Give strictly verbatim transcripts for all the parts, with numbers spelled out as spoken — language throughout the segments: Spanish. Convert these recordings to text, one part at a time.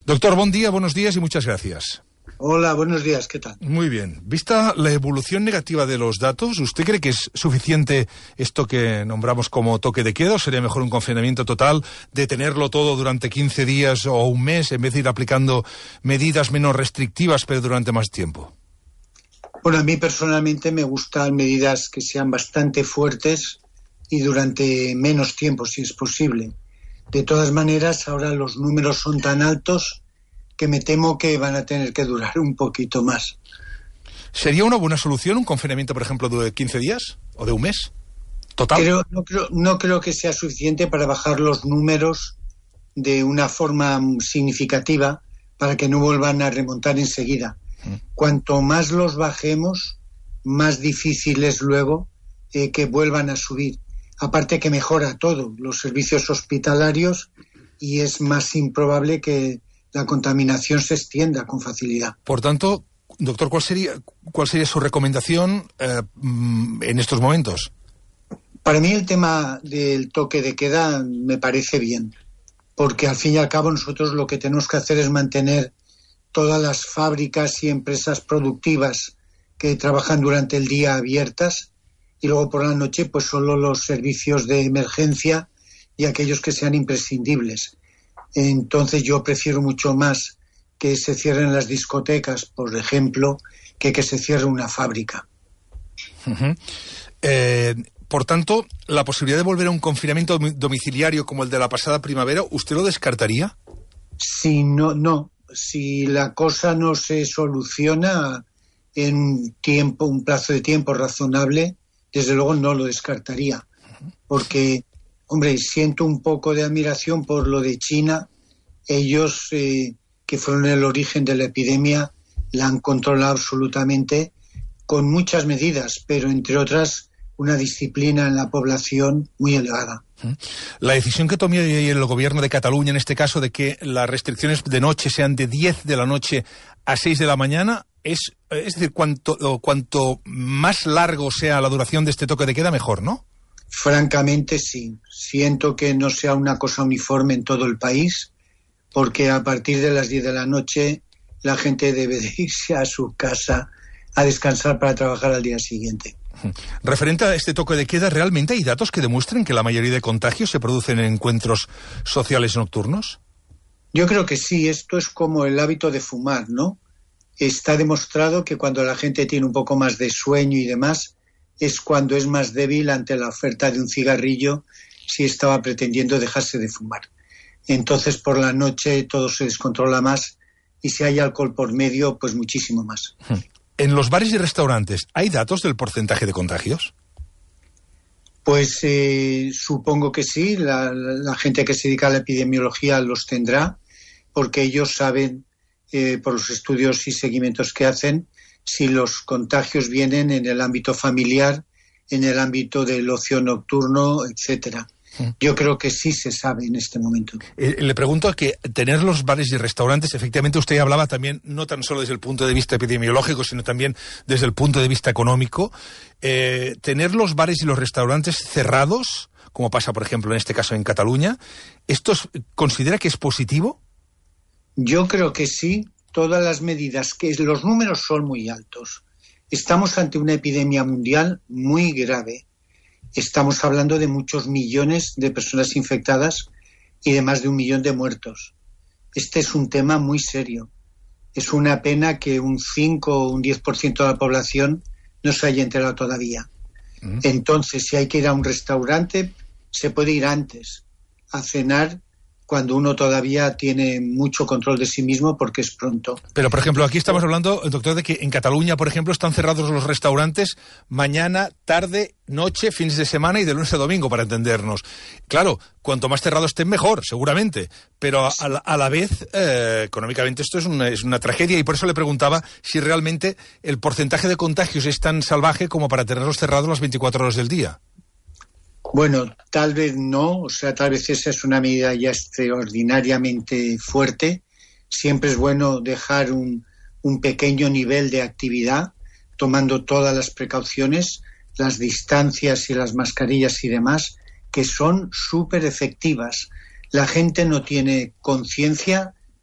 Doctor, buen día, buenos días y muchas gracias. Hola, buenos días, ¿qué tal? Muy bien. Vista la evolución negativa de los datos, ¿usted cree que es suficiente esto que nombramos como toque de queda o sería mejor un confinamiento total, detenerlo todo durante quince días o un mes en vez de ir aplicando medidas menos restrictivas pero durante más tiempo? Bueno, a mí personalmente me gustan medidas que sean bastante fuertes y durante menos tiempo, si es posible. De todas maneras, ahora los números son tan altos que me temo que van a tener que durar un poquito más. ¿Sería una buena solución un confinamiento, por ejemplo, de quince días o de un mes? ¿Total? Creo, no, creo, no creo que sea suficiente para bajar los números de una forma significativa para que no vuelvan a remontar enseguida. Mm. Cuanto más los bajemos, más difícil es luego eh, que vuelvan a subir. Aparte que mejora todo, los servicios hospitalarios, y es más improbable que la contaminación se extienda con facilidad. Por tanto, doctor, ¿cuál sería, cuál sería su recomendación eh, en estos momentos? Para mí el tema del toque de queda me parece bien, porque al fin y al cabo nosotros lo que tenemos que hacer es mantener todas las fábricas y empresas productivas que trabajan durante el día abiertas, y luego por la noche pues solo los servicios de emergencia y aquellos que sean imprescindibles. Entonces yo prefiero mucho más que se cierren las discotecas, por ejemplo, que que se cierre una fábrica. Uh-huh. Eh, por tanto, la posibilidad de volver a un confinamiento domiciliario como el de la pasada primavera, ¿usted lo descartaría? Si no, no. Si la cosa no se soluciona en un tiempo, un plazo de tiempo razonable, desde luego no lo descartaría. Porque, hombre, siento un poco de admiración por lo de China. Ellos, eh, que fueron el origen de la epidemia, la han controlado absolutamente con muchas medidas, pero entre otras una disciplina en la población muy elevada. La decisión que tomó el gobierno de Cataluña, en este caso, de que las restricciones de noche sean de diez de la noche a seis de la mañana, es, es decir, cuanto, cuanto más largo sea la duración de este toque de queda, mejor, ¿no? Francamente, sí. Siento que no sea una cosa uniforme en todo el país, porque a partir de las diez de la noche la gente debe de irse a su casa a descansar para trabajar al día siguiente. Referente a este toque de queda, ¿realmente hay datos que demuestren que la mayoría de contagios se producen en encuentros sociales nocturnos? Yo creo que sí. Esto es como el hábito de fumar, ¿no? Está demostrado que cuando la gente tiene un poco más de sueño y demás, es cuando es más débil ante la oferta de un cigarrillo si estaba pretendiendo dejarse de fumar. Entonces por la noche todo se descontrola más y si hay alcohol por medio, pues muchísimo más. ¿En los bares y restaurantes hay datos del porcentaje de contagios? Pues eh, supongo que sí. La, la gente que se dedica a la epidemiología los tendrá, porque ellos saben, eh, por los estudios y seguimientos que hacen, si los contagios vienen en el ámbito familiar, en el ámbito del ocio nocturno, etcétera. Yo creo que sí se sabe en este momento. Eh, le pregunto a que tener los bares y restaurantes, efectivamente usted hablaba también, no tan solo desde el punto de vista epidemiológico, sino también desde el punto de vista económico, eh, tener los bares y los restaurantes cerrados, como pasa por ejemplo en este caso en Cataluña, ¿esto es, considera que es positivo? Yo creo que sí. Todas las medidas, que los números son muy altos. Estamos ante una epidemia mundial muy grave. Estamos hablando de muchos millones de personas infectadas y de más de un millón de muertos. Este es un tema muy serio. Es una pena que un cinco o un diez por ciento de la población no se haya enterado todavía. Uh-huh. Entonces, si hay que ir a un restaurante, se puede ir antes a cenar, cuando uno todavía tiene mucho control de sí mismo porque es pronto. Pero, por ejemplo, aquí estamos hablando, doctor, de que en Cataluña, por ejemplo, están cerrados los restaurantes mañana, tarde, noche, fines de semana y de lunes a domingo, para entendernos. Claro, cuanto más cerrados estén, mejor, seguramente. Pero a, a, la, a la vez, eh, económicamente esto es una, es una tragedia, y por eso le preguntaba si realmente el porcentaje de contagios es tan salvaje como para tenerlos cerrados las veinticuatro horas del día. Bueno, tal vez no, o sea, tal vez esa es una medida ya extraordinariamente fuerte. Siempre es bueno dejar un, un pequeño nivel de actividad, tomando todas las precauciones, las distancias y las mascarillas y demás, que son súper efectivas. La gente no tiene conciencia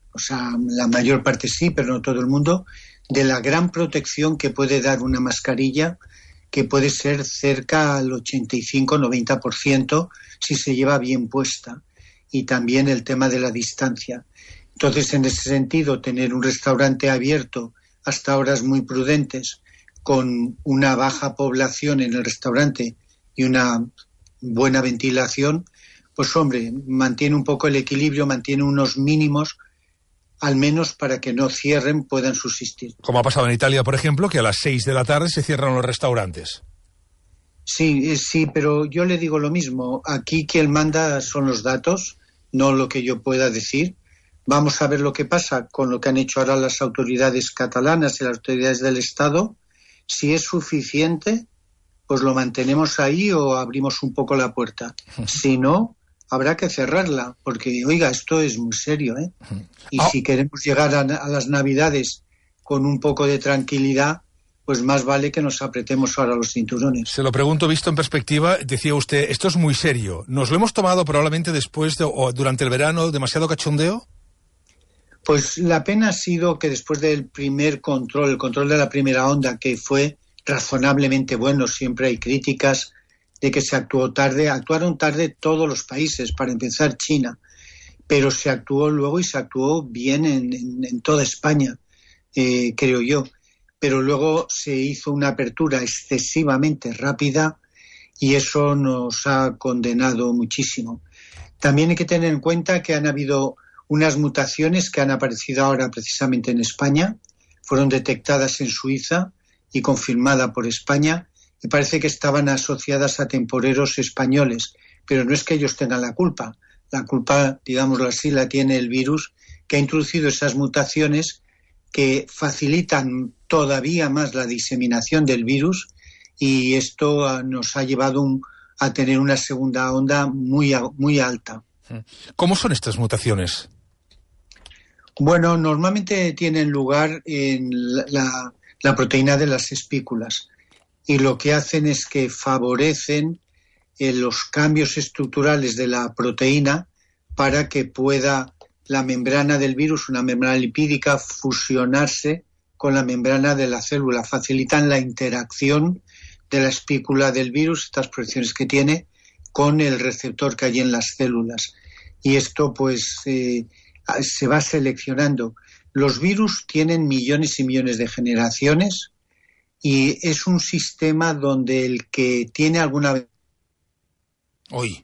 o sea, la mayor parte sí, pero no todo el mundo, de la gran protección que puede dar una mascarilla, que puede ser cerca al ochenta y cinco a noventa por ciento si se lleva bien puesta, y también el tema de la distancia. Entonces, en ese sentido, tener un restaurante abierto hasta horas muy prudentes, con una baja población en el restaurante y una buena ventilación, pues hombre, mantiene un poco el equilibrio, mantiene unos mínimos, al menos para que no cierren, puedan subsistir. Como ha pasado en Italia, por ejemplo, que a las seis de la tarde se cierran los restaurantes. Sí, sí, pero yo le digo lo mismo. Aquí quien manda son los datos, no lo que yo pueda decir. Vamos a ver lo que pasa con lo que han hecho ahora las autoridades catalanas y las autoridades del Estado. Si es suficiente, pues lo mantenemos ahí o abrimos un poco la puerta. Si no, habrá que cerrarla, porque, oiga, esto es muy serio, ¿eh? Y oh. si queremos llegar a, a las Navidades con un poco de tranquilidad, pues más vale que nos apretemos ahora los cinturones. Se lo pregunto, visto en perspectiva, decía usted, esto es muy serio. ¿Nos lo hemos tomado probablemente después de, o durante el verano demasiado cachondeo? Pues la pena ha sido que después del primer control, el control de la primera onda, que fue razonablemente bueno, siempre hay críticas de que se actuó tarde, actuaron tarde todos los países, para empezar China, pero se actuó luego y se actuó bien en, en, en toda España, eh, creo yo. Pero luego se hizo una apertura excesivamente rápida y eso nos ha condenado muchísimo. También hay que tener en cuenta que han habido unas mutaciones que han aparecido ahora precisamente en España, fueron detectadas en Suiza y confirmadas por España, y parece que estaban asociadas a temporeros españoles, pero no es que ellos tengan la culpa. La culpa, digámoslo así, la tiene el virus, que ha introducido esas mutaciones que facilitan todavía más la diseminación del virus, y esto nos ha llevado un, a tener una segunda onda muy, muy alta. ¿Cómo son estas mutaciones? Bueno, normalmente tienen lugar en la, la, la proteína de las espículas, y lo que hacen es que favorecen eh, los cambios estructurales de la proteína para que pueda la membrana del virus, una membrana lipídica, fusionarse con la membrana de la célula. Facilitan la interacción de la espícula del virus, estas proyecciones que tiene, con el receptor que hay en las células. Y esto pues eh, se va seleccionando. Los virus tienen millones y millones de generaciones y es un sistema donde el que tiene alguna... Hoy.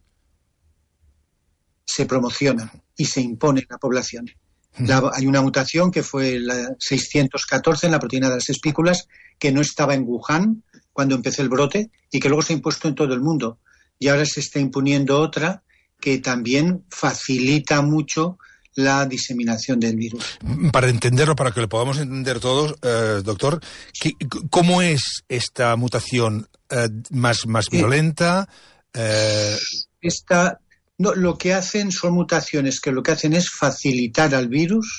se promociona y se impone en la población. La, hay una mutación que fue la seiscientos catorce en la proteína de las espículas, que no estaba en Wuhan cuando empezó el brote y que luego se ha impuesto en todo el mundo. Y ahora se está imponiendo otra que también facilita mucho la diseminación del virus. Para entenderlo, para que lo podamos entender todos, eh, doctor, ¿qué, ¿cómo es esta mutación? Eh, ¿Más, más violenta? Eh... Esta... No, lo que hacen son mutaciones que lo que hacen es facilitar al virus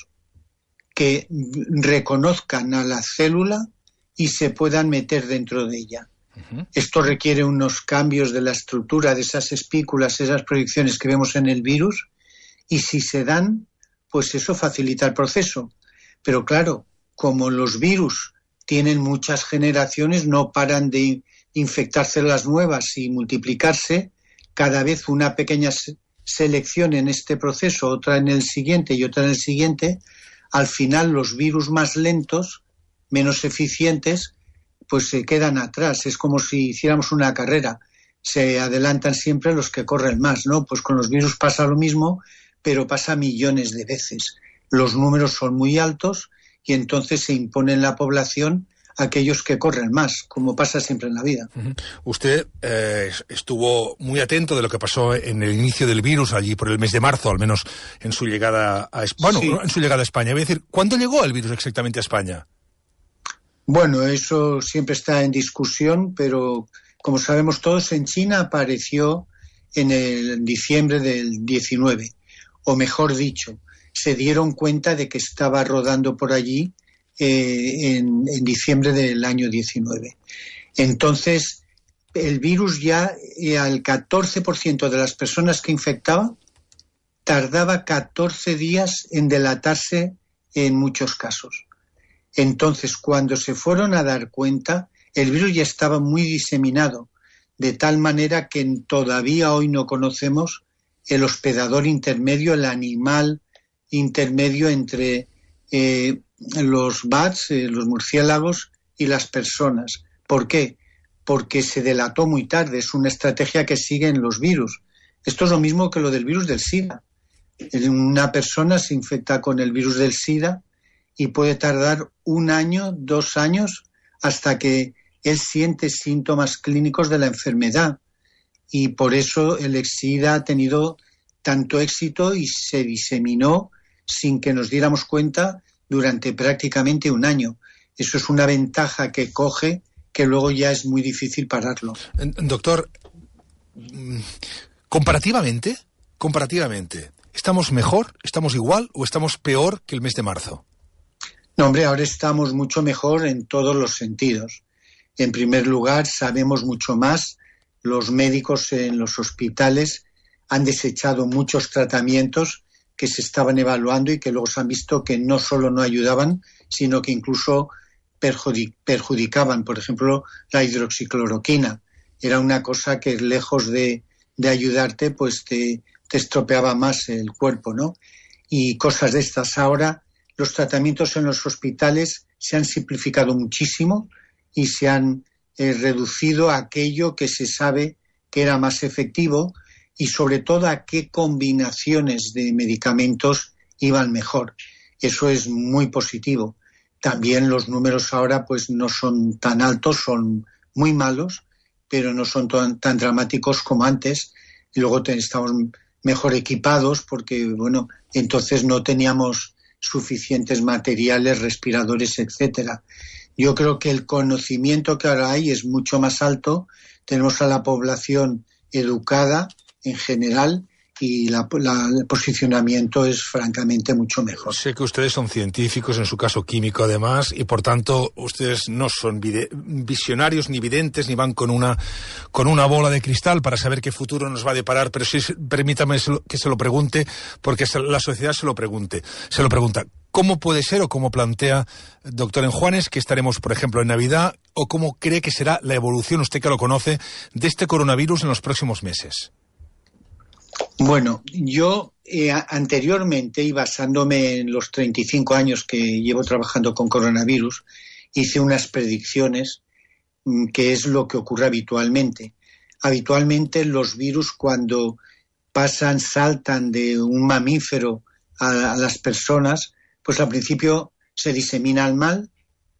que reconozcan a la célula y se puedan meter dentro de ella. Uh-huh. Esto requiere unos cambios de la estructura de esas espículas, esas proyecciones que vemos en el virus, y si se dan, pues eso facilita el proceso. Pero claro, como los virus tienen muchas generaciones, no paran de infectar células nuevas y multiplicarse, cada vez una pequeña selección en este proceso, otra en el siguiente y otra en el siguiente, al final los virus más lentos, menos eficientes, pues se quedan atrás. Es como si hiciéramos una carrera. Se adelantan siempre los que corren más, ¿no? Pues con los virus pasa lo mismo, pero pasa millones de veces. Los números son muy altos y entonces se impone en la población aquellos que corren más, como pasa siempre en la vida. Uh-huh. Usted eh, estuvo muy atento de lo que pasó en el inicio del virus, allí por el mes de marzo, al menos en su llegada a España. Bueno, sí. en su llegada a España. Voy a decir, ¿cuándo llegó el virus exactamente a España? Bueno, eso siempre está en discusión, pero como sabemos todos, en China apareció en el en diciembre del diecinueve, o mejor dicho, se dieron cuenta de que estaba rodando por allí Eh, en, en diciembre del año diecinueve. Entonces, el virus ya eh, al catorce por ciento de las personas que infectaba tardaba catorce días en delatarse en muchos casos. Entonces, cuando se fueron a dar cuenta, el virus ya estaba muy diseminado, de tal manera que todavía hoy no conocemos el hospedador intermedio, el animal intermedio entre eh, los bats, eh, los murciélagos y las personas. ¿Por qué? Porque se delató muy tarde. Es una estrategia que siguen los virus. Esto es lo mismo que lo del virus del SIDA. Una persona se infecta con el virus del SIDA y puede tardar un año, dos años, hasta que él siente síntomas clínicos de la enfermedad. Y por eso el SIDA ha tenido tanto éxito y se diseminó sin que nos diéramos cuenta durante prácticamente un año. Eso es una ventaja que coge, que luego ya es muy difícil pararlo. Doctor, comparativamente, comparativamente, ¿estamos mejor, estamos igual o estamos peor que el mes de marzo? No, hombre, ahora estamos mucho mejor en todos los sentidos. En primer lugar, sabemos mucho más. Los médicos en los hospitales han desechado muchos tratamientos que se estaban evaluando y que luego se han visto que no solo no ayudaban, sino que incluso perjudicaban. Por ejemplo, la hidroxicloroquina. Era una cosa que lejos de, de ayudarte, pues te, te estropeaba más el cuerpo, ¿no? Y cosas de estas. Ahora los tratamientos en los hospitales se han simplificado muchísimo y se han eh, reducido a aquello que se sabe que era más efectivo y sobre todo a qué combinaciones de medicamentos iban mejor. Eso es muy positivo. También los números ahora pues no son tan altos, son muy malos, pero no son tan, tan dramáticos como antes. Y luego te, estamos mejor equipados porque, bueno, entonces no teníamos suficientes materiales, respiradores, etcétera. Yo creo que el conocimiento que ahora hay es mucho más alto. Tenemos a la población educada en general y la, la, el posicionamiento es francamente mucho mejor. Sé que ustedes son científicos, en su caso químico además, y por tanto ustedes no son vide- visionarios ni videntes, ni van con una con una bola de cristal para saber qué futuro nos va a deparar, pero sí, permítame que se lo pregunte, porque la sociedad se lo pregunte, se lo pregunta. ¿Cómo puede ser o cómo plantea, doctor Enjuanes, que estaremos, por ejemplo, en Navidad, o cómo cree que será la evolución, usted que lo conoce, de este coronavirus en los próximos meses? Bueno, yo eh, anteriormente, y basándome en los treinta y cinco años que llevo trabajando con coronavirus, hice unas predicciones mmm, que es lo que ocurre habitualmente. Habitualmente los virus cuando pasan, saltan de un mamífero a, a las personas, pues al principio se diseminan mal,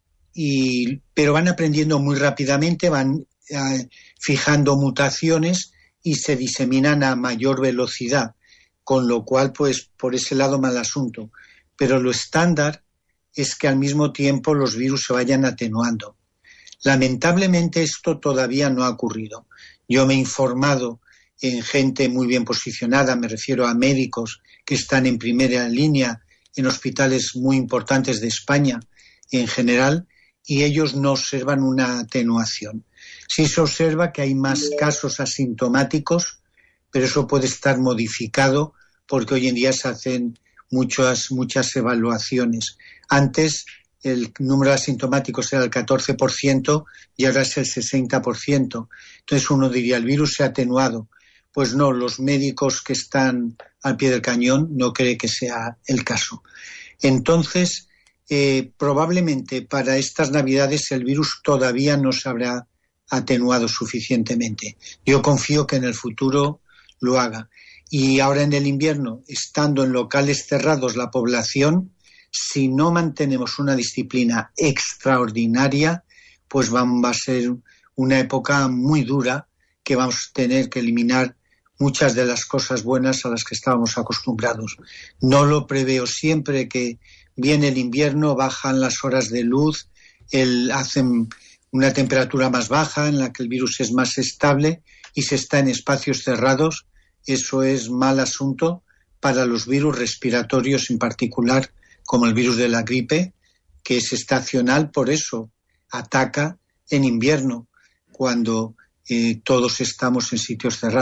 y, pero van aprendiendo muy rápidamente, van eh, fijando mutaciones y se diseminan a mayor velocidad, con lo cual, pues, por ese lado mal asunto. Pero lo estándar es que al mismo tiempo los virus se vayan atenuando. Lamentablemente esto todavía no ha ocurrido. Yo me he informado en gente muy bien posicionada, me refiero a médicos que están en primera línea en hospitales muy importantes de España en general, y ellos no observan una atenuación. Sí se observa que hay más casos asintomáticos, pero eso puede estar modificado porque hoy en día se hacen muchas, muchas evaluaciones. Antes el número de asintomáticos era el catorce por ciento y ahora es el sesenta por ciento. Entonces uno diría, ¿el virus se ha atenuado? Pues no, los médicos que están al pie del cañón no creen que sea el caso. Entonces, eh, probablemente para estas Navidades el virus todavía no se habrá atenuado suficientemente. Yo confío que en el futuro lo haga. Y ahora en el invierno, estando en locales cerrados la población, si no mantenemos una disciplina extraordinaria, pues va, va a ser una época muy dura que vamos a tener que eliminar muchas de las cosas buenas a las que estábamos acostumbrados. No lo preveo. Siempre que viene el invierno, bajan las horas de luz, el, hacen una temperatura más baja en la que el virus es más estable y se está en espacios cerrados. Eso es mal asunto para los virus respiratorios en particular, como el virus de la gripe, que es estacional, por eso ataca en invierno, cuando eh, todos estamos en sitios cerrados.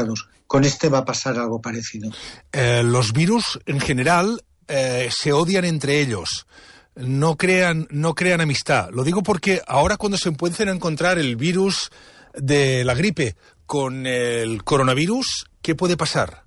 Con este va a pasar algo parecido. Eh, los virus, en general, eh, se odian entre ellos. No crean, no crean amistad. Lo digo porque ahora cuando se empiecen a encontrar el virus de la gripe con el coronavirus, ¿qué puede pasar?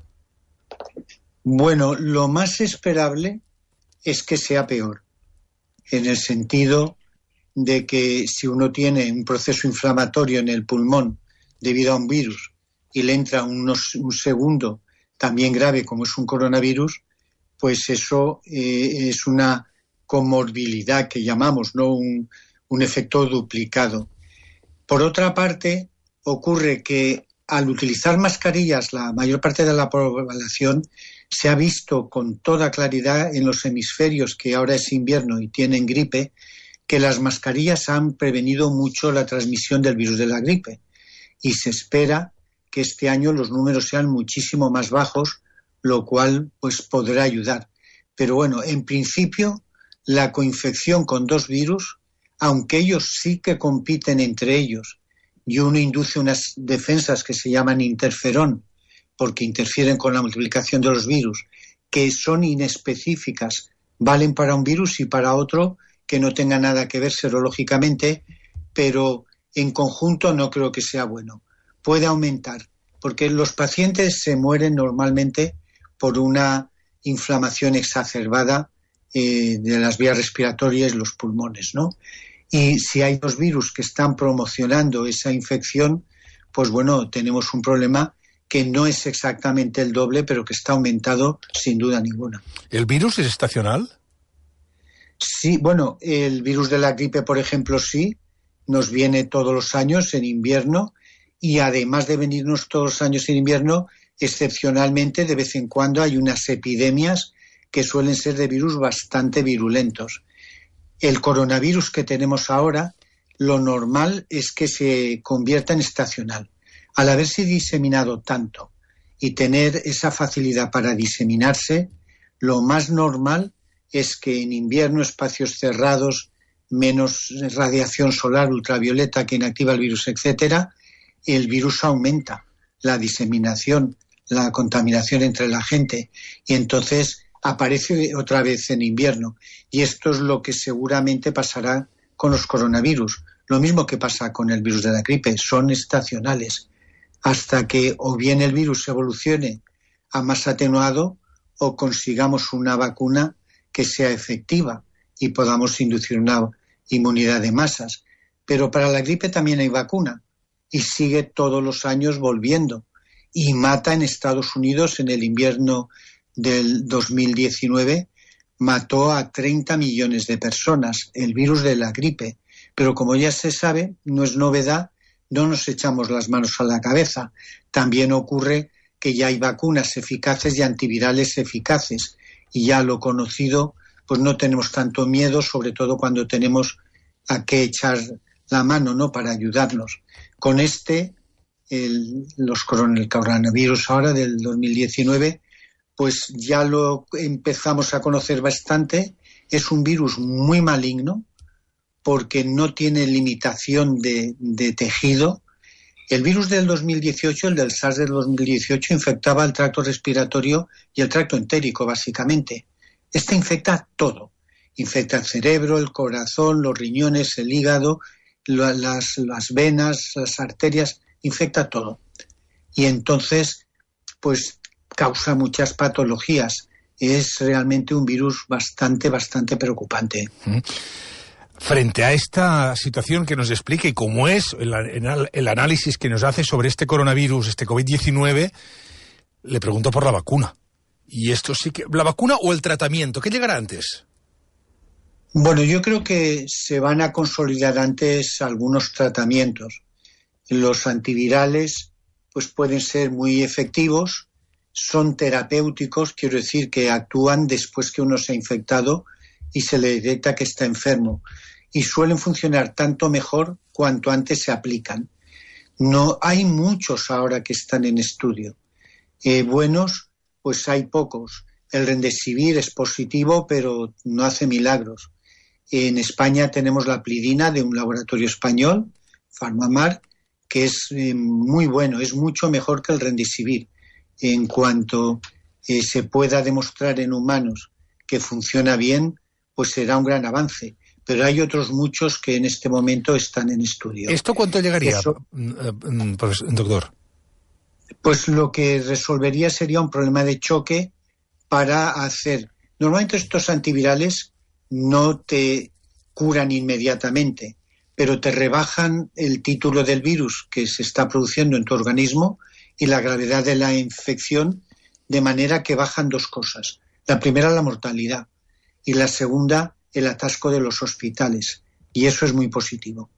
Bueno, lo más esperable es que sea peor, en el sentido de que si uno tiene un proceso inflamatorio en el pulmón debido a un virus y le entra unos, un segundo también grave como es un coronavirus, pues eso eh, es una comorbilidad que llamamos, ¿no? Un, un efecto duplicado. Por otra parte, ocurre que al utilizar mascarillas la mayor parte de la población se ha visto con toda claridad en los hemisferios que ahora es invierno y tienen gripe, que las mascarillas han prevenido mucho la transmisión del virus de la gripe y se espera que este año los números sean muchísimo más bajos, lo cual pues podrá ayudar. Pero bueno, en principio la coinfección con dos virus, aunque ellos sí que compiten entre ellos y uno induce unas defensas que se llaman interferón, porque interfieren con la multiplicación de los virus, que son inespecíficas, valen para un virus y para otro que no tenga nada que ver serológicamente, pero en conjunto no creo que sea bueno. Puede aumentar, porque los pacientes se mueren normalmente por una inflamación exacerbada eh, de las vías respiratorias y los pulmones, ¿no? Y si hay dos virus que están promocionando esa infección, pues bueno, tenemos un problema que no es exactamente el doble, pero que está aumentado sin duda ninguna. ¿El virus es estacional? Sí, bueno, el virus de la gripe, por ejemplo, sí, nos viene todos los años en invierno y además de venirnos todos los años en invierno, excepcionalmente de vez en cuando hay unas epidemias que suelen ser de virus bastante virulentos. El coronavirus que tenemos ahora, lo normal es que se convierta en estacional. Al haberse diseminado tanto y tener esa facilidad para diseminarse, lo más normal es que en invierno, espacios cerrados, menos radiación solar ultravioleta que inactiva el virus, etcétera, el virus aumenta, la diseminación, la contaminación entre la gente, y entonces aparece otra vez en invierno. Y esto es lo que seguramente pasará con los coronavirus. Lo mismo que pasa con el virus de la gripe, son estacionales, hasta que o bien el virus evolucione a más atenuado o consigamos una vacuna que sea efectiva y podamos inducir una inmunidad de masas. Pero para la gripe también hay vacuna y sigue todos los años volviendo y mata en Estados Unidos en el invierno del dos mil diecinueve, mató a treinta millones de personas el virus de la gripe. Pero como ya se sabe, no es novedad, no nos echamos las manos a la cabeza. También ocurre que ya hay vacunas eficaces y antivirales eficaces y ya lo conocido, pues no tenemos tanto miedo, sobre todo cuando tenemos a qué echar la mano, ¿no?, para ayudarnos. Con este, el, los coron- el coronavirus ahora del dos mil diecinueve, pues ya lo empezamos a conocer bastante. Es un virus muy maligno porque no tiene limitación de, de tejido. El virus del dos mil dieciocho, el del SARS del dos mil dieciocho, infectaba el tracto respiratorio y el tracto entérico, básicamente. Este infecta todo. Infecta el cerebro, el corazón, los riñones, el hígado, la, las, las venas, las arterias, infecta todo. Y entonces, pues causa muchas patologías. Es realmente un virus bastante, bastante preocupante. Frente a esta situación que nos explique cómo es el, el análisis que nos hace sobre este coronavirus, este COVID diecinueve, le pregunto por la vacuna. Y esto sí que... ¿La vacuna o el tratamiento? ¿Qué llegará antes? Bueno, yo creo que se van a consolidar antes algunos tratamientos. Los antivirales pues pueden ser muy efectivos, son terapéuticos, quiero decir que actúan después que uno se ha infectado y se le detecta que está enfermo. Y suelen funcionar tanto mejor cuanto antes se aplican. No hay muchos ahora que están en estudio. Eh, buenos, pues hay pocos. El Remdesivir es positivo, pero no hace milagros. En España tenemos la Plidina de un laboratorio español, Farmamar, que es eh, muy bueno, es mucho mejor que el Remdesivir. en cuanto eh, se pueda demostrar en humanos que funciona bien, pues será un gran avance. Pero hay otros muchos que en este momento están en estudio. ¿Esto cuánto llegaría, Eso, pues, doctor? Pues lo que resolvería sería un problema de choque para hacer... Normalmente estos antivirales no te curan inmediatamente, pero te rebajan el título del virus que se está produciendo en tu organismo y la gravedad de la infección, de manera que bajan dos cosas. La primera, la mortalidad, y la segunda, el atasco de los hospitales, y eso es muy positivo.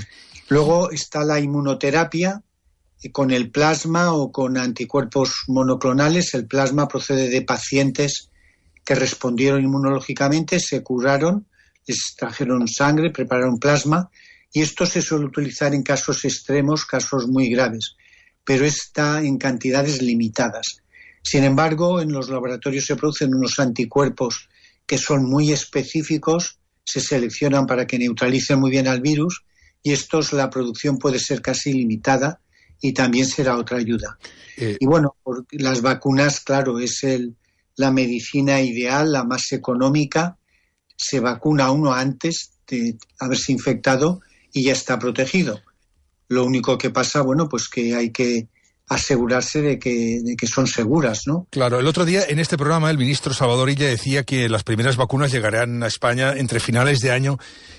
Luego está la inmunoterapia con el plasma o con anticuerpos monoclonales. El plasma procede de pacientes que respondieron inmunológicamente, se curaron, les extrajeron sangre, prepararon plasma, y esto se suele utilizar en casos extremos, casos muy graves, pero está en cantidades limitadas. Sin embargo, en los laboratorios se producen unos anticuerpos que son muy específicos, se seleccionan para que neutralicen muy bien al virus, y estos, la producción puede ser casi limitada y también será otra ayuda. Eh. Y bueno, por las vacunas, claro, es el, la medicina ideal, la más económica. Se vacuna uno antes de haberse infectado y ya está protegido. Lo único que pasa, bueno, pues que hay que asegurarse de que, de que son seguras, ¿no? Claro, el otro día en este programa el ministro Salvador Illa decía que las primeras vacunas llegarán a España entre finales de año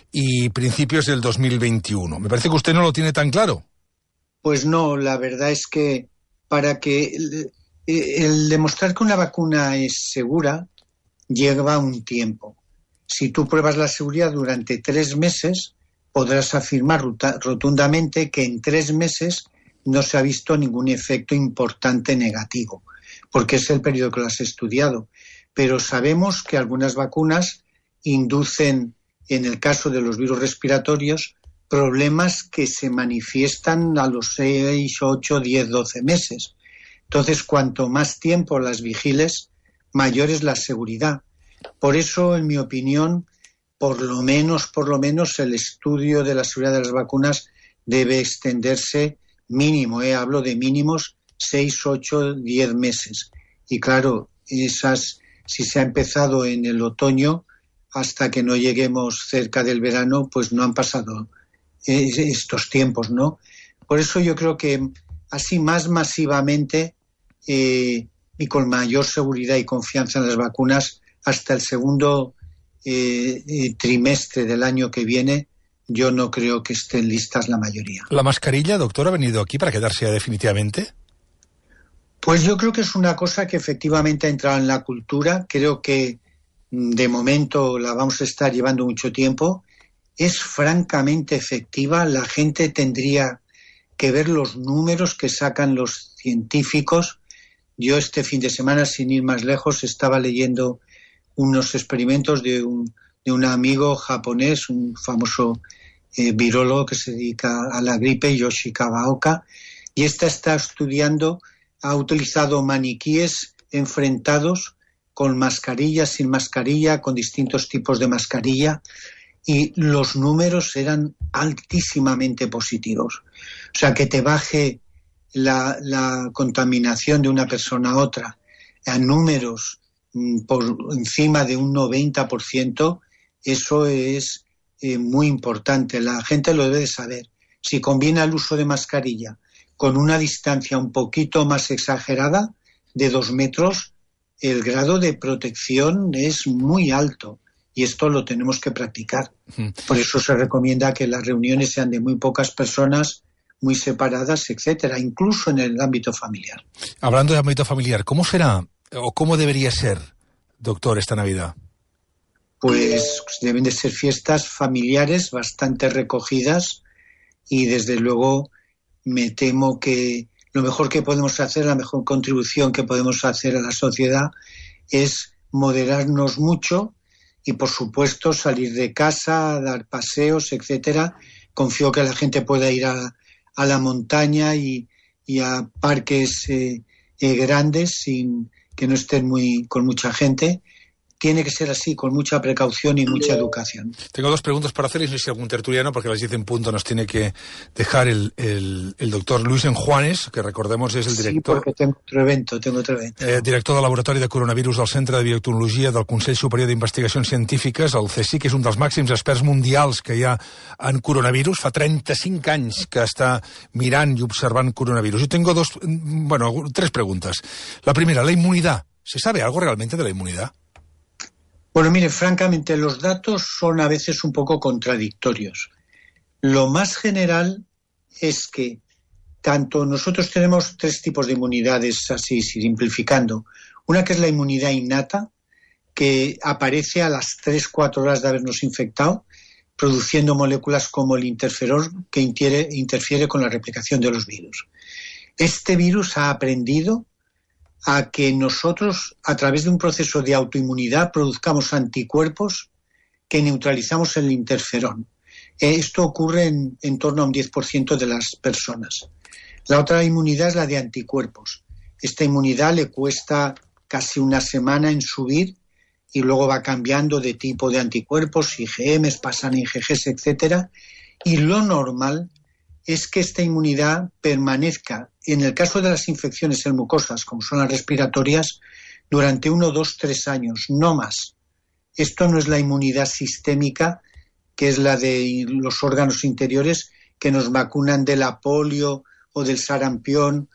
y principios del dos mil veintiuno. Me parece que usted no lo tiene tan claro. Pues no, la verdad es que para que el, el demostrar que una vacuna es segura lleva un tiempo. Si tú pruebas la seguridad durante tres meses, podrás afirmar rotundamente que en tres meses no se ha visto ningún efecto importante negativo, porque es el periodo que lo has estudiado. Pero sabemos que algunas vacunas inducen, en el caso de los virus respiratorios, problemas que se manifiestan a los seis, ocho, diez, doce meses. Entonces, cuanto más tiempo las vigiles, mayor es la seguridad. Por eso, en mi opinión, por lo menos, por lo menos, el estudio de la seguridad de las vacunas debe extenderse mínimo, eh, hablo de mínimos seis, ocho, diez meses. Y claro, esas, si se ha empezado en el otoño, hasta que no lleguemos cerca del verano, pues no han pasado eh, estos tiempos, ¿no? Por eso yo creo que así más masivamente eh, y con mayor seguridad y confianza en las vacunas, hasta el segundo eh, eh, trimestre del año que viene, yo no creo que estén listas la mayoría. ¿La mascarilla, doctor, ha venido aquí para quedarse definitivamente? Pues yo creo que es una cosa que efectivamente ha entrado en la cultura. Creo que de momento la vamos a estar llevando mucho tiempo. Es francamente efectiva. La gente tendría que ver los números que sacan los científicos. Yo este fin de semana, sin ir más lejos, estaba leyendo unos experimentos de un de un amigo japonés, un famoso eh, virólogo que se dedica a la gripe, Yoshi Kawaoka, y esta está estudiando, ha utilizado maniquíes enfrentados con mascarilla, sin mascarilla, con distintos tipos de mascarilla, y los números eran altísimamente positivos. O sea, que te baje la, la contaminación de una persona a otra a números mm, por encima de un noventa por ciento, eso es eh, muy importante. La gente lo debe de saber. Si combina el uso de mascarilla con una distancia un poquito más exagerada, de dos metros, el grado de protección es muy alto. Y esto lo tenemos que practicar. Por eso se recomienda que las reuniones sean de muy pocas personas, muy separadas, etcétera, incluso en el ámbito familiar. Hablando de ámbito familiar, ¿cómo será o cómo debería ser, doctor, esta Navidad? Pues deben de ser fiestas familiares bastante recogidas y desde luego me temo que lo mejor que podemos hacer, la mejor contribución que podemos hacer a la sociedad es moderarnos mucho y por supuesto salir de casa, dar paseos, etcétera. Confío que la gente pueda ir a, a la montaña y, y a parques eh, eh, grandes sin que no estén muy con mucha gente, tiene que ser así, con mucha precaución y mucha educación. Tengo dos preguntas para hacer, y no sé si algún tertuliano, porque a las diez en punto nos tiene que dejar el, el, el doctor Luis Enjuanes, que recordemos es el director... Sí, porque tengo otro evento, tengo otro evento. Eh, director del Laboratori de Coronavirus del Centre de Biotecnologia del Consell Superior d'Investigacions Científiques, el C S I C, que és un dels màxims experts mundials que hi ha en coronavirus. Fa treinta-cinc anys que està mirant i observant coronavirus. Yo tengo dos, bueno, tres preguntas. La primera, la inmunidad. ¿Se sabe algo realmente de la inmunidad? Bueno, mire, francamente, los datos son a veces un poco contradictorios. Lo más general es que tanto nosotros tenemos tres tipos de inmunidades, así simplificando. Una que es la inmunidad innata, que aparece a las tres cuatro horas de habernos infectado, produciendo moléculas como el interferón, que interfiere, interfiere con la replicación de los virus. Este virus ha aprendido a que nosotros, a través de un proceso de autoinmunidad, produzcamos anticuerpos que neutralizamos el interferón. Esto ocurre en, en torno a un diez por ciento de las personas. La otra inmunidad es la de anticuerpos. Esta inmunidad le cuesta casi una semana en subir y luego va cambiando de tipo de anticuerpos, I G Ms, pasan a I G Gs, etcétera. Y lo normal es que esta inmunidad permanezca, en el caso de las infecciones en mucosas, como son las respiratorias, durante uno, dos, tres años, no más. Esto no es la inmunidad sistémica, que es la de los órganos interiores, que nos vacunan de la polio o del sarampión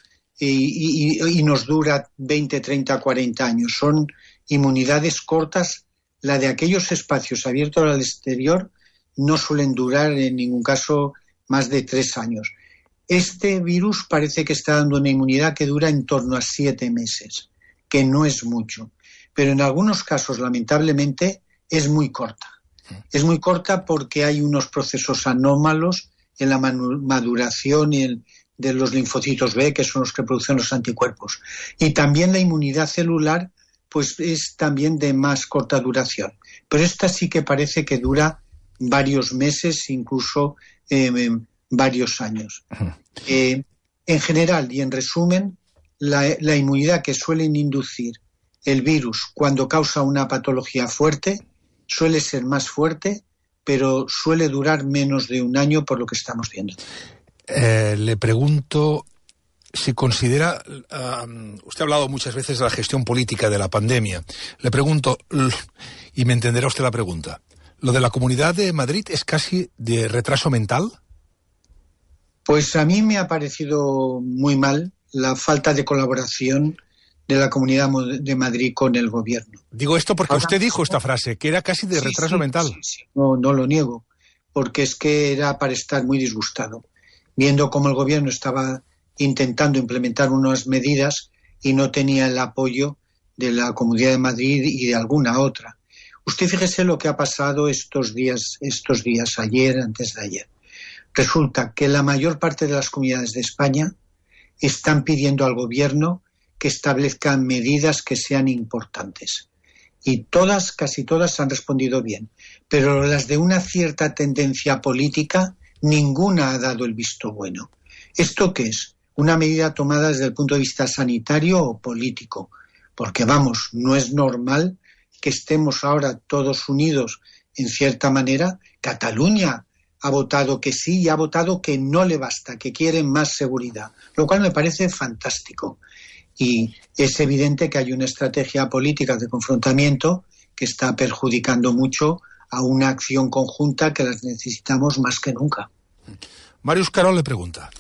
y, y, y nos dura veinte, treinta, cuarenta años. Son inmunidades cortas. La de aquellos espacios abiertos al exterior no suelen durar en ningún caso más de tres años. Este virus parece que está dando una inmunidad que dura en torno a siete meses, que no es mucho, pero en algunos casos, lamentablemente, es muy corta. Es muy corta porque hay unos procesos anómalos en la maduración y el, de los linfocitos B, que son los que producen los anticuerpos. Y también la inmunidad celular, pues es también de más corta duración. Pero esta sí que parece que dura varios meses, incluso eh, varios años. Eh, en general y en resumen, la, la inmunidad que suelen inducir el virus cuando causa una patología fuerte suele ser más fuerte, pero suele durar menos de un año por lo que estamos viendo. Eh, le pregunto si considera, uh, usted ha hablado muchas veces de la gestión política de la pandemia. Le pregunto, y me entenderá usted la pregunta, ¿lo de la Comunidad de Madrid es casi de retraso mental? Pues a mí me ha parecido muy mal la falta de colaboración de la Comunidad de Madrid con el gobierno. Digo esto porque Ahora, usted dijo esta frase, que era casi de sí, retraso sí, mental. Sí, sí. No, no lo niego, porque es que era para estar muy disgustado, viendo cómo el gobierno estaba intentando implementar unas medidas y no tenía el apoyo de la Comunidad de Madrid y de alguna otra. Usted fíjese lo que ha pasado estos días, estos días, ayer, antes de ayer. Resulta que la mayor parte de las comunidades de España están pidiendo al gobierno que establezcan medidas que sean importantes. Y todas, casi todas, han respondido bien. Pero las de una cierta tendencia política, ninguna ha dado el visto bueno. ¿Esto qué es? Una medida tomada desde el punto de vista sanitario o político. Porque, vamos, no es normal que estemos ahora todos unidos en cierta manera. Cataluña ha votado que sí y ha votado que no le basta, que quieren más seguridad, lo cual me parece fantástico. Y es evidente que hay una estrategia política de confrontamiento que está perjudicando mucho a una acción conjunta que las necesitamos más que nunca. Marius Carol le pregunta.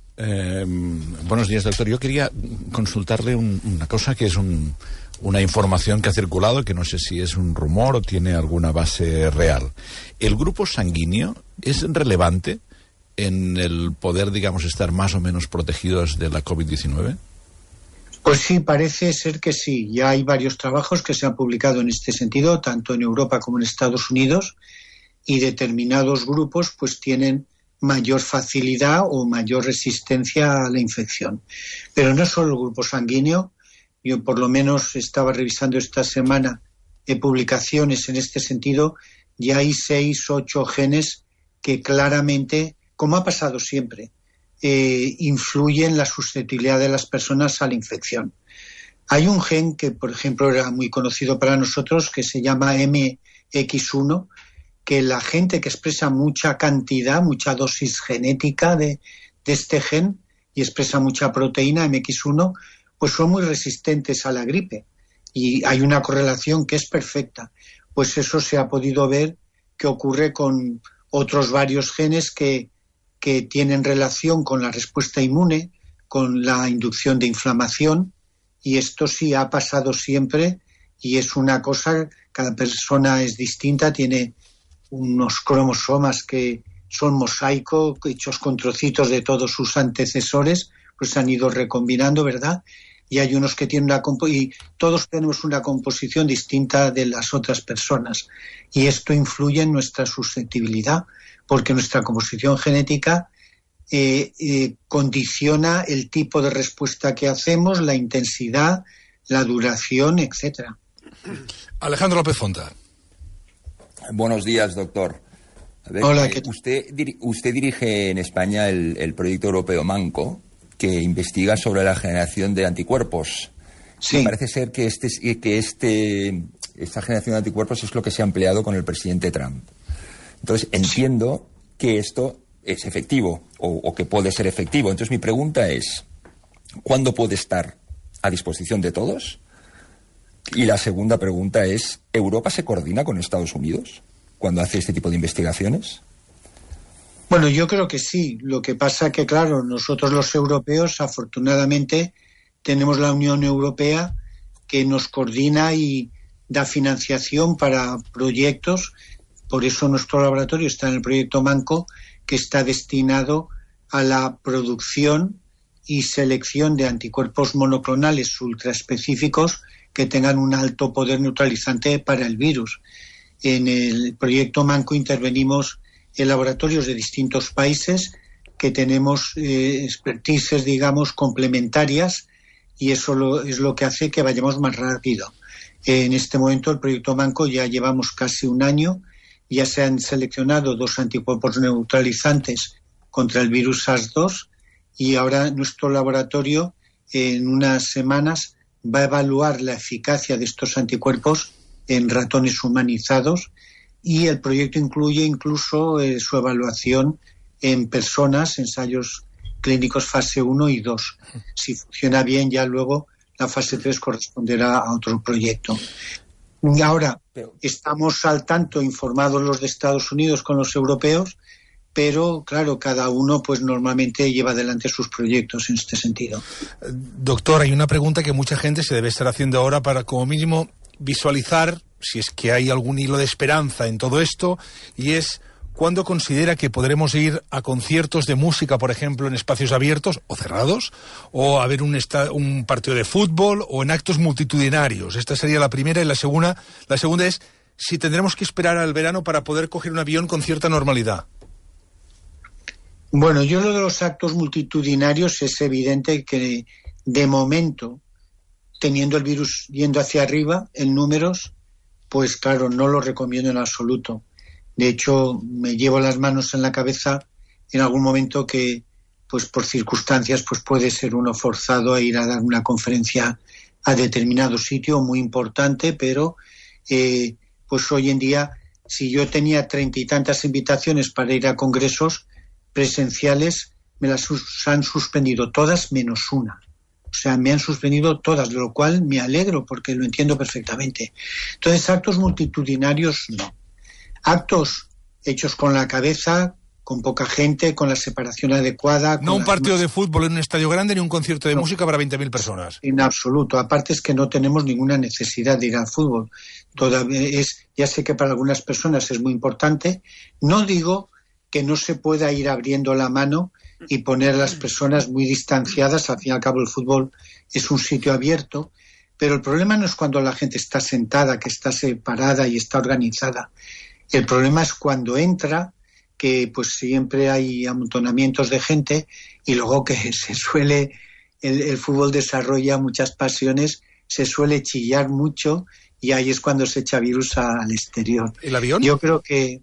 Eh, buenos días, doctor. Yo quería consultarle un, una cosa que es un, una información que ha circulado, que no sé si es un rumor o tiene alguna base real. ¿El grupo sanguíneo es relevante en el poder, digamos, estar más o menos protegidos de la COVID diecinueve? Pues sí, parece ser que sí. Ya hay varios trabajos que se han publicado en este sentido, tanto en Europa como en Estados Unidos, y determinados grupos pues tienen mayor facilidad o mayor resistencia a la infección. Pero no solo el grupo sanguíneo. Yo por lo menos estaba revisando esta semana eh, publicaciones en este sentido. Ya hay seis, ocho genes que claramente, como ha pasado siempre, Eh, influye en la susceptibilidad de las personas a la infección. Hay un gen que, por ejemplo, era muy conocido para nosotros, que se llama M X uno, que la gente que expresa mucha cantidad, mucha dosis genética de, de este gen y expresa mucha proteína M X uno, pues son muy resistentes a la gripe. Y hay una correlación que es perfecta. Pues eso se ha podido ver que ocurre con otros varios genes que, que tienen relación con la respuesta inmune, con la inducción de inflamación, y esto sí ha pasado siempre, y es una cosa, cada persona es distinta, tiene unos cromosomas que son mosaico, hechos con trocitos de todos sus antecesores, pues se han ido recombinando, ¿verdad? Y hay unos que tienen una compo- y todos tenemos una composición distinta de las otras personas, y esto influye en nuestra susceptibilidad, porque nuestra composición genética eh, eh, condiciona el tipo de respuesta que hacemos, la intensidad, la duración, etcétera. Alejandro López Fonta. Buenos días, doctor. A ver, Hola, eh, ¿qué tal? usted, diri- usted dirige en España el, el proyecto europeo MANCO, que investiga sobre la generación de anticuerpos. Sí. Me parece ser que este que este esta generación de anticuerpos es lo que se ha empleado con el presidente Trump. Entonces entiendo que esto es efectivo o, o que puede ser efectivo. Entonces mi pregunta es, ¿cuándo puede estar a disposición de todos? Y la segunda pregunta es, ¿Europa se coordina con Estados Unidos cuando hace este tipo de investigaciones? Bueno, yo creo que sí. Lo que pasa que, claro, nosotros los europeos, afortunadamente, tenemos la Unión Europea que nos coordina y da financiación para proyectos. Por eso nuestro laboratorio está en el proyecto MANCO, que está destinado a la producción y selección de anticuerpos monoclonales ultraespecíficos que tengan un alto poder neutralizante para el virus. En el proyecto MANCO intervenimos en laboratorios de distintos países que tenemos eh, expertices, digamos, complementarias, y eso lo, es lo que hace que vayamos más rápido. En este momento el proyecto MANCO ya llevamos casi un año, ya se han seleccionado dos anticuerpos neutralizantes contra el virus SARS dos, y ahora nuestro laboratorio en unas semanas va a evaluar la eficacia de estos anticuerpos en ratones humanizados, y el proyecto incluye incluso eh, su evaluación en personas, ensayos clínicos fase uno y dos. Si funciona bien, ya luego la fase tres corresponderá a otro proyecto. Y ahora, estamos al tanto, informados los de Estados Unidos con los europeos, pero claro, cada uno pues normalmente lleva adelante sus proyectos en este sentido. Doctor, hay una pregunta que mucha gente se debe estar haciendo ahora para, como mínimo, visualizar si es que hay algún hilo de esperanza en todo esto, y es ¿cuándo considera que podremos ir a conciertos de música, por ejemplo, en espacios abiertos o cerrados, o a ver un, esta- un partido de fútbol, o en actos multitudinarios? Esta sería la primera, y la segunda, la segunda es si tendremos que esperar al verano para poder coger un avión con cierta normalidad. Bueno, yo lo de los actos multitudinarios es evidente que de momento, teniendo el virus yendo hacia arriba en números, pues claro, no lo recomiendo en absoluto. De hecho, me llevo las manos en la cabeza en algún momento que, pues por circunstancias, pues puede ser uno forzado a ir a dar una conferencia a determinado sitio muy importante, pero eh, pues hoy en día, si yo tenía treinta y tantas invitaciones para ir a congresos presenciales, me las han suspendido todas menos una. O sea, me han suspendido todas, de lo cual me alegro porque lo entiendo perfectamente. Entonces, actos multitudinarios, no. Actos hechos con la cabeza, con poca gente, con la separación adecuada. No un las partido más... de fútbol en un estadio grande ni un concierto de No. música para veinte mil personas. En absoluto. Aparte es que no tenemos ninguna necesidad de ir al fútbol. Todavía es, ya sé que para algunas personas es muy importante. No digo que no se pueda ir abriendo la mano y poner a las personas muy distanciadas. Al fin y al cabo el fútbol es un sitio abierto, pero el problema no es cuando la gente está sentada, que está separada y está organizada. El problema es cuando entra, que pues siempre hay amontonamientos de gente, y luego que se suele, el, el fútbol desarrolla muchas pasiones, se suele chillar mucho, y ahí es cuando se echa virus a, al exterior. ¿El avión? Yo creo que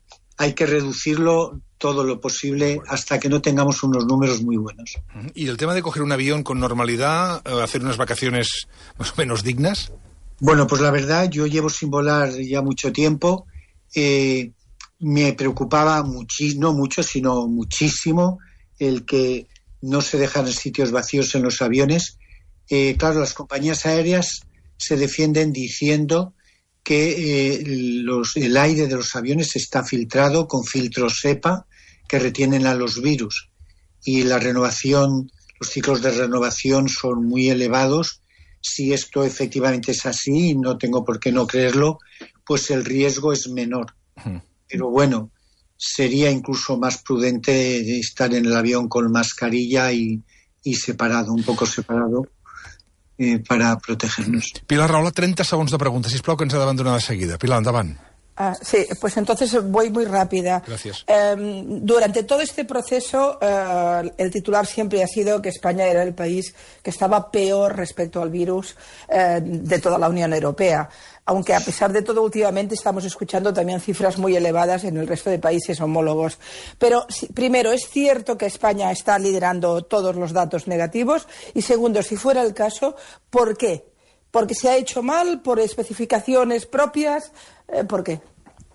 hay que reducirlo todo lo posible hasta que no tengamos unos números muy buenos. ¿Y el tema de coger un avión con normalidad, hacer unas vacaciones más o menos dignas? Bueno, pues la verdad, yo llevo sin volar ya mucho tiempo. Eh, me preocupaba muchísimo, no mucho, sino muchísimo, el que no se dejaran sitios vacíos en los aviones. Eh, claro, las compañías aéreas se defienden diciendo que eh, los, el aire de los aviones está filtrado con filtros SEPA que retienen a los virus, y la renovación, los ciclos de renovación son muy elevados. Si esto efectivamente es así, y no tengo por qué no creerlo, pues el riesgo es menor. Uh-huh. Pero bueno, sería incluso más prudente estar en el avión con mascarilla y, y separado, un poco separado, eh, para protegernos. Pilar Rahola, treinta segons de pregunta, sisplau, que ens ha d'abandonar de seguida. Pilar, endavant. Ah, sí, pues entonces voy muy rápida. Gracias. Eh, durante todo este proceso, eh, el titular siempre ha sido que España era el país que estaba peor respecto al virus eh, de toda la Unión Europea. Aunque a pesar de todo, últimamente estamos escuchando también cifras muy elevadas en el resto de países homólogos. Pero, si, primero, es cierto que España está liderando todos los datos negativos. Y segundo, si fuera el caso, ¿por qué? ¿Porque se ha hecho mal? ¿Por especificaciones propias? Eh, ¿Por qué?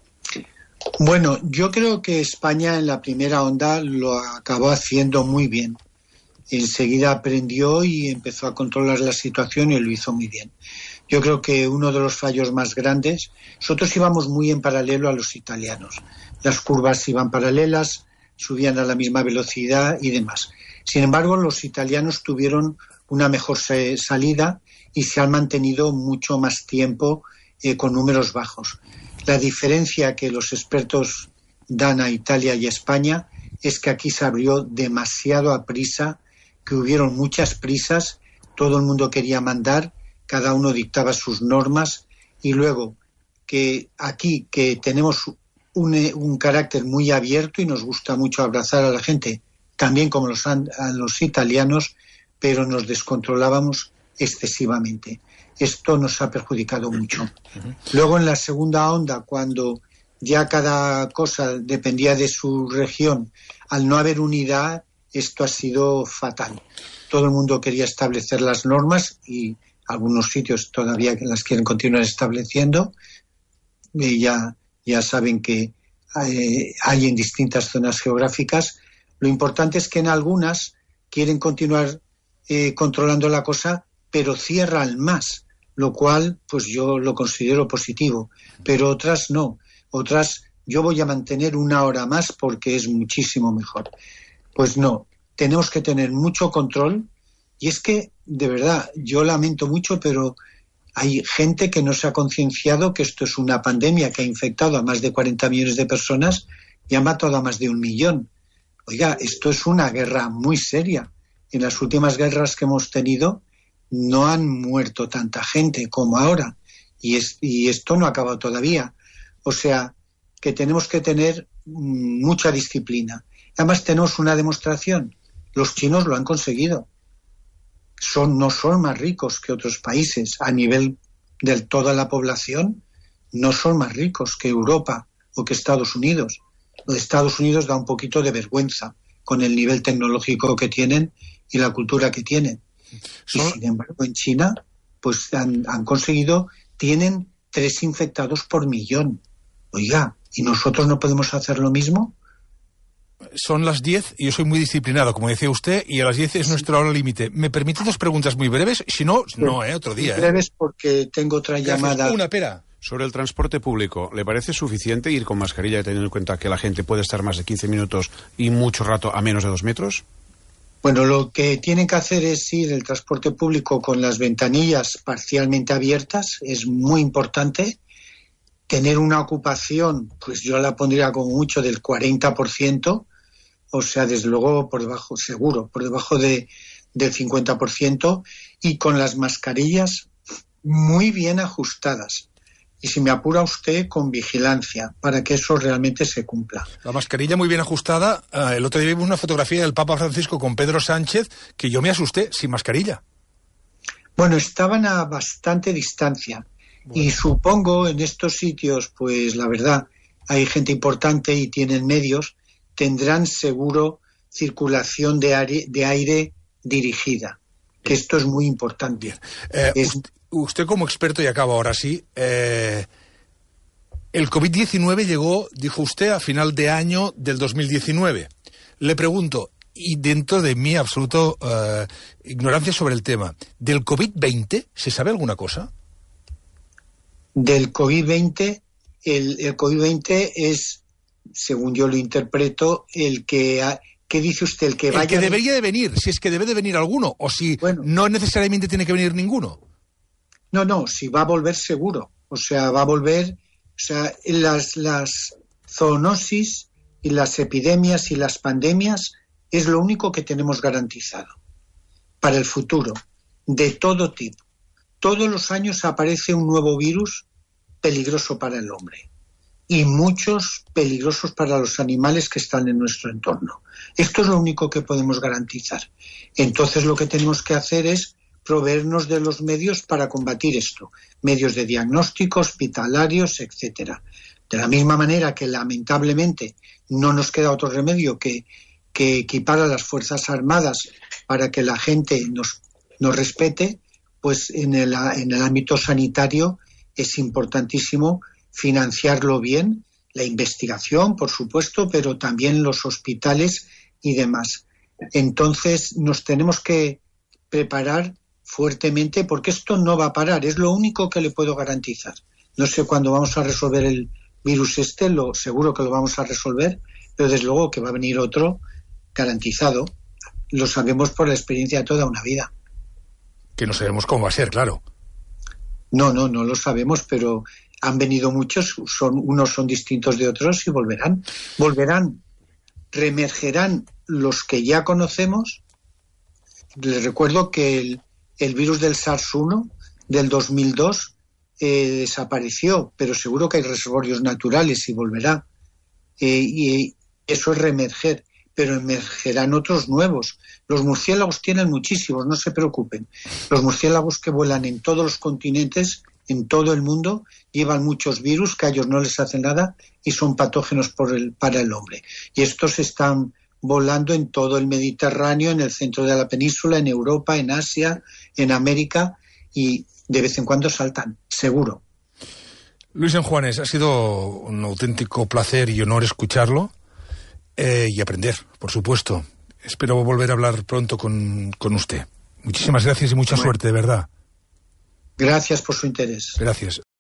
Bueno, yo creo que España en la primera onda lo acabó haciendo muy bien. Enseguida aprendió y empezó a controlar la situación y lo hizo muy bien. Yo creo que uno de los fallos más grandes, nosotros íbamos muy en paralelo a los italianos. Las curvas iban paralelas, subían a la misma velocidad y demás. Sin embargo, los italianos tuvieron una mejor salida y se han mantenido mucho más tiempo eh, con números bajos. La diferencia que los expertos dan a Italia y a España es que aquí se abrió demasiado a prisa, que hubieron muchas prisas, todo el mundo quería mandar, cada uno dictaba sus normas, y luego que aquí que tenemos un, un carácter muy abierto y nos gusta mucho abrazar a la gente, también como los, a los italianos, pero nos descontrolábamos excesivamente. Esto nos ha perjudicado mucho. Luego, en la segunda onda, cuando ya cada cosa dependía de su región, al no haber unidad, esto ha sido fatal. Todo el mundo quería establecer las normas y algunos sitios todavía las quieren continuar estableciendo. Y ya, ya saben que eh, hay en distintas zonas geográficas. Lo importante es que en algunas quieren continuar eh, controlando la cosa, pero cierran más, lo cual pues yo lo considero positivo, pero otras no. Otras yo voy a mantener una hora más porque es muchísimo mejor. Pues no, tenemos que tener mucho control, y es que, de verdad, yo lamento mucho, pero hay gente que no se ha concienciado que esto es una pandemia que ha infectado a más de cuarenta millones de personas y ha matado a más de un millón. Oiga, esto es una guerra muy seria. En las últimas guerras que hemos tenido no han muerto tanta gente como ahora, y, es, y esto no ha acabado todavía. O sea, que tenemos que tener mmm, mucha disciplina. Además tenemos una demostración. Los chinos lo han conseguido. Son, no son más ricos que otros países. A nivel de toda la población, no son más ricos que Europa o que Estados Unidos. Lo de Estados Unidos da un poquito de vergüenza con el nivel tecnológico que tienen y la cultura que tienen. Y sin embargo, en China, pues han, han conseguido, tienen tres infectados por millón. Oiga, ¿y nosotros no podemos hacer lo mismo? Son las diez y yo soy muy disciplinado, como decía usted, y a las diez es nuestra hora límite. ¿Me permite dos preguntas muy breves? Si no, no, ¿eh? Otro día. Muy breves, ¿eh? Porque tengo otra Gracias. llamada. Una, pera. Sobre el transporte público, ¿le parece suficiente ir con mascarilla teniendo en cuenta que la gente puede estar más de quince minutos y mucho rato a menos de dos metros? Bueno, lo que tienen que hacer es ir el transporte público con las ventanillas parcialmente abiertas, es muy importante. Tener una ocupación, pues yo la pondría como mucho del cuarenta por ciento, o sea, desde luego por debajo, seguro, por debajo de, del cincuenta por ciento, y con las mascarillas muy bien ajustadas. Y si me apura usted, con vigilancia, para que eso realmente se cumpla. La mascarilla muy bien ajustada. Uh, el otro día vimos una fotografía del Papa Francisco con Pedro Sánchez, que yo me asusté, sin mascarilla. Bueno, estaban a bastante distancia. Bueno. Y supongo en estos sitios, pues la verdad, hay gente importante y tienen medios, tendrán seguro circulación de aire, de aire dirigida, que esto es muy importante. Eh, es... usted, usted como experto, y acaba ahora sí, eh, el COVID diecinueve llegó, dijo usted, a final de año del dos mil diecinueve. Le pregunto, y dentro de mi absoluta uh, ignorancia sobre el tema, ¿del COVID veinte se sabe alguna cosa? Del COVID veinte, el, el COVID veinte es, según yo lo interpreto, el que... Ha, ¿qué dice usted? El que, el vaya que debería de venir, si es que debe de venir alguno, o si bueno, no necesariamente tiene que venir ninguno. No, no, si va a volver seguro. O sea, va a volver... O sea, las, las zoonosis y las epidemias y las pandemias es lo único que tenemos garantizado para el futuro, de todo tipo. Todos los años aparece un nuevo virus peligroso para el hombre y muchos peligrosos para los animales que están en nuestro entorno. Esto es lo único que podemos garantizar. Entonces lo que tenemos que hacer es proveernos de los medios para combatir esto, medios de diagnóstico, hospitalarios, etcétera. De la misma manera que lamentablemente no nos queda otro remedio que, que equipar a las Fuerzas Armadas para que la gente nos, nos respete, pues en el, en el ámbito sanitario es importantísimo financiarlo bien, la investigación, por supuesto, pero también los hospitales y demás. Entonces nos tenemos que preparar fuertemente porque esto no va a parar, es lo único que le puedo garantizar. No sé cuándo vamos a resolver el virus este, lo seguro que lo vamos a resolver, pero desde luego que va a venir otro garantizado. Lo sabemos por la experiencia de toda una vida. Que no sabemos cómo va a ser, claro. No, no, no lo sabemos, pero han venido muchos, son unos son distintos de otros y volverán. Volverán, reemergerán los que ya conocemos. Les recuerdo que el, el virus del SARS uno del dos mil dos eh, desapareció, pero seguro que hay reservorios naturales y volverá. Eh, y eso es reemerger, pero emergerán otros nuevos. Los murciélagos tienen muchísimos, no se preocupen. Los murciélagos que vuelan en todos los continentes, en todo el mundo, llevan muchos virus que a ellos no les hacen nada y son patógenos por el, para el hombre. Y estos están volando en todo el Mediterráneo, en el centro de la península, en Europa, en Asia, en América, y de vez en cuando saltan, seguro. Luis Sanjuanes, ha sido un auténtico placer y honor escucharlo eh, y aprender, por supuesto. Espero volver a hablar pronto con, con usted. Muchísimas gracias y mucha bueno. suerte, de verdad. Gracias por su interés. Gracias.